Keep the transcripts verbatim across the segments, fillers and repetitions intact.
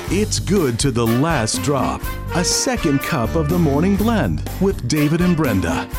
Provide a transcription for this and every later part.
It's good to the last drop. A second cup of the morning blend with David and Brenda.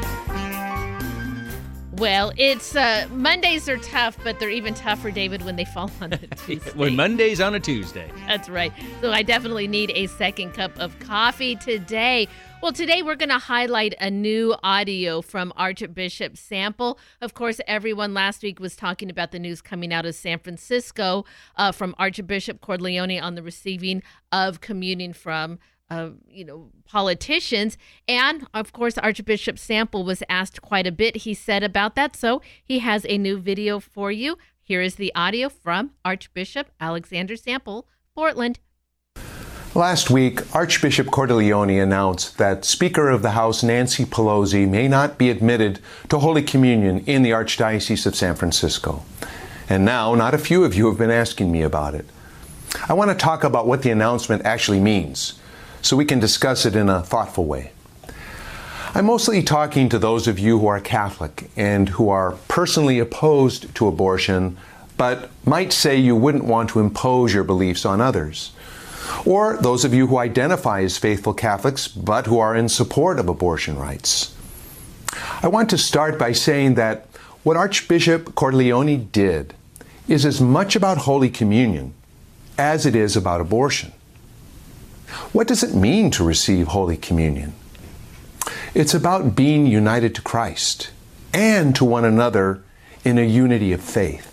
Well, it's uh, Mondays are tough, but they're even tougher, David, when they fall on a Tuesday. When Monday's on a Tuesday. That's right. So I definitely need a second cup of coffee today. Well, today we're going to highlight a new audio from Archbishop Sample. Of course, everyone last week was talking about the news coming out of San Francisco uh, from Archbishop Cordileone on the receiving of communion from Uh, you know, politicians. And of course, Archbishop Sample was asked quite a bit, he said, about that. So he has a new video for you. Here is the audio from Archbishop Alexander Sample, Portland. Last week, Archbishop Cordileone announced that Speaker of the House Nancy Pelosi may not be admitted to Holy Communion in the Archdiocese of San Francisco. And now, not a few of you have been asking me about it. I want to talk about what the announcement actually means, so we can discuss it in a thoughtful way. I'm mostly talking to those of you who are Catholic and who are personally opposed to abortion, but might say you wouldn't want to impose your beliefs on others. Or those of you who identify as faithful Catholics, but who are in support of abortion rights. I want to start by saying that what Archbishop Cordileone did is as much about Holy Communion as it is about abortion. What does it mean to receive Holy Communion? It's about being united to Christ and to one another in a unity of faith.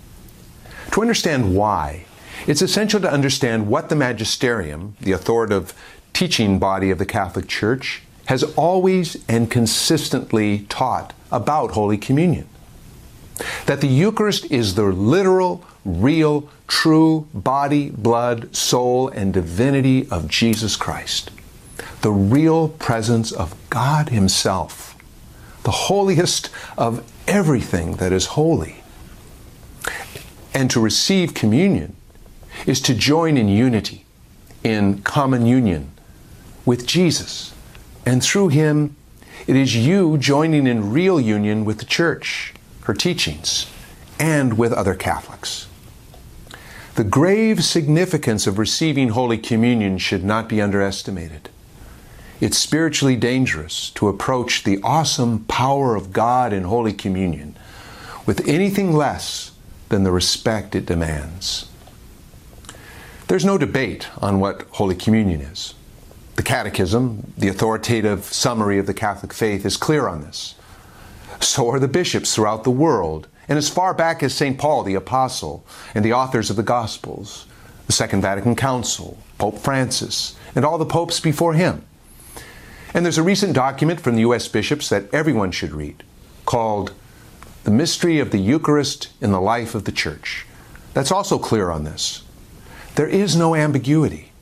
To understand why, it's essential to understand what the magisterium, the authoritative teaching body of the Catholic Church, has always and consistently taught about Holy Communion. That the Eucharist is the literal, real, true body, blood, soul, and divinity of Jesus Christ. The real presence of God Himself, the holiest of everything that is holy. And to receive communion is to join in unity, in common union with Jesus. And through Him, it is you joining in real union with the Church, her teachings, and with other Catholics. The grave significance of receiving Holy Communion should not be underestimated. It's spiritually dangerous to approach the awesome power of God in Holy Communion with anything less than the respect it demands. There's no debate on what Holy Communion is. The Catechism, the authoritative summary of the Catholic faith, is clear on this. So are the bishops throughout the world, and as far back as Saint Paul the Apostle and the authors of the Gospels, the Second Vatican Council, Pope Francis, and all the popes before him. And there's a recent document from the U S bishops that everyone should read, called The Mystery of the Eucharist in the Life of the Church. That's also clear on this. There is no ambiguity.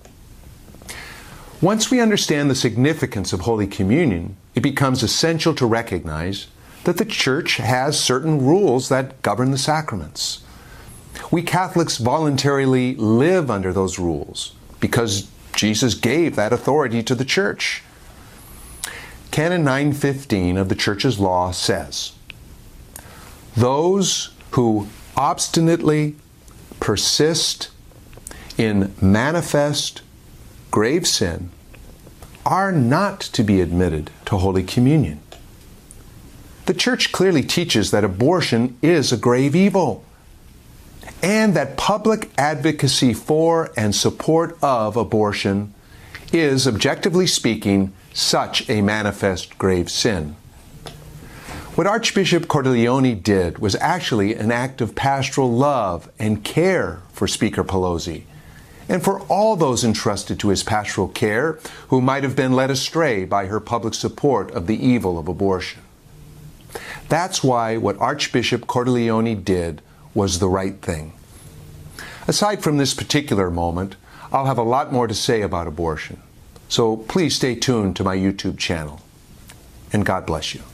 Once we understand the significance of Holy Communion, it becomes essential to recognize that the Church has certain rules that govern the sacraments. We Catholics voluntarily live under those rules because Jesus gave that authority to the Church. Canon nine fifteen of the Church's law says, "Those who obstinately persist in manifest grave sin are not to be admitted to Holy Communion." The Church clearly teaches that abortion is a grave evil, and that public advocacy for and support of abortion is, objectively speaking, such a manifest grave sin. What Archbishop Cordileone did was actually an act of pastoral love and care for Speaker Pelosi, and for all those entrusted to his pastoral care who might have been led astray by her public support of the evil of abortion. That's why what Archbishop Cordileone did was the right thing. Aside from this particular moment, I'll have a lot more to say about abortion. So please stay tuned to my YouTube channel. And God bless you.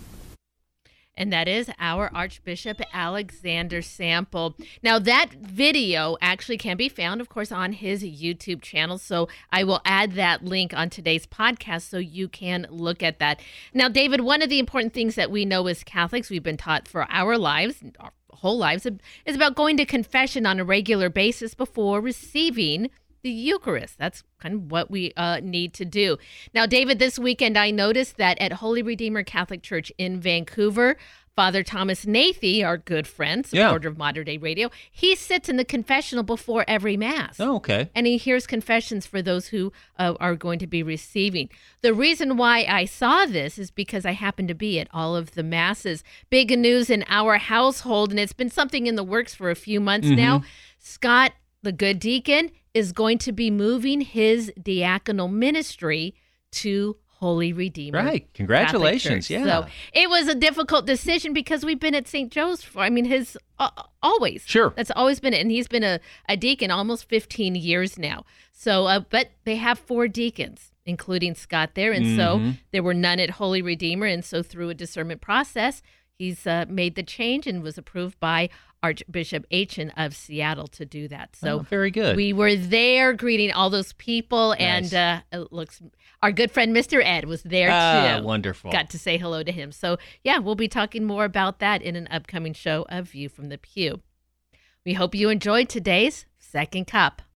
And that is our Archbishop Alexander Sample. Now, that video actually can be found, of course, on his YouTube channel. So I will add that link on today's podcast so you can look at that. Now, David, one of the important things that we know as Catholics, we've been taught for our lives, our whole lives, is about going to confession on a regular basis before receiving the Eucharist. That's kind of what we uh, need to do. Now, David, this weekend I noticed that at Holy Redeemer Catholic Church in Vancouver, Father Thomas Nathy, our good friend, supporter yeah. of Modern Day Radio, he sits in the confessional before every Mass. Oh, okay. And he hears confessions for those who uh, are going to be receiving. The reason why I saw this is because I happened to be at all of the Masses. Big news in our household, and it's been something in the works for a few months mm-hmm. now. Scott, the good deacon, is going to be moving his diaconal ministry to Holy Redeemer. Right. Congratulations. Yeah. So it was a difficult decision because we've been at Saint Joe's for, I mean, his uh, always. Sure. That's always been it. And he's been a, a deacon almost fifteen years now. So, uh, but they have four deacons, including Scott there. And mm-hmm. so there were none at Holy Redeemer. And so through a discernment process, he's uh, made the change and was approved by Archbishop Aitchen of Seattle to do that. So oh, very good. We were there greeting all those people, nice. and uh, it looks our good friend Mister Ed was there ah, too. Wonderful. Got to say hello to him. So yeah, we'll be talking more about that in an upcoming show of View from the Pew. We hope you enjoyed today's Second Cup.